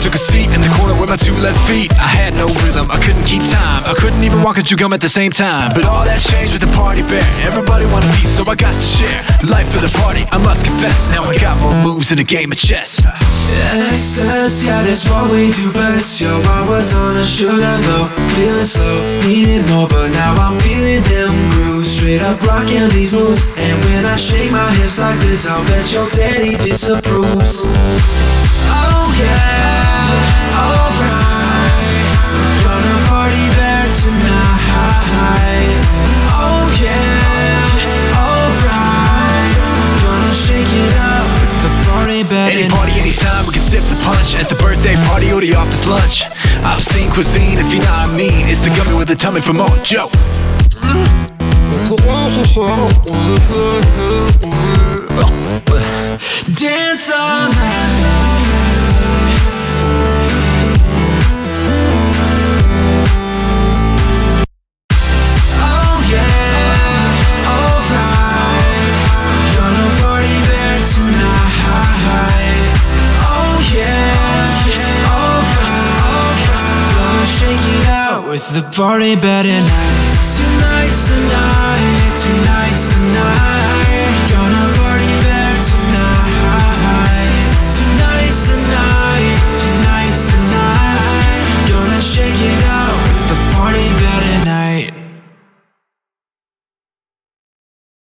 took a seat in the corner with my two left feet. I had no rhythm, I couldn't keep time. I couldn't even walk and chew gum at the same time. But all that changed with the party bear. Everybody wanted a piece, so I got to share the life of the party. I must confess, now I got more moves than a game of chess. Excess, yeah, that's what we do best. Yo, I was on a sugar low, feeling slow, needed more, but now I'm feeling them grooves. Straight up rocking these moves, and when I shake my hips like this, I'll bet your daddy disapproves. Oh yeah, alright, gonna party bear tonight. Oh yeah, alright, gonna shake it up with the party bear. Any party, anytime, we can sip the punch. At the birthday party or the office lunch. Obscene cuisine, if you know what I mean. It's the gummy with the tummy for more Joe. Dance all night. Oh yeah, alright, gonna party bear tonight. Oh yeah, alright, gonna shake it out with the party bear tonight. Tonight's the night, tonight's the night.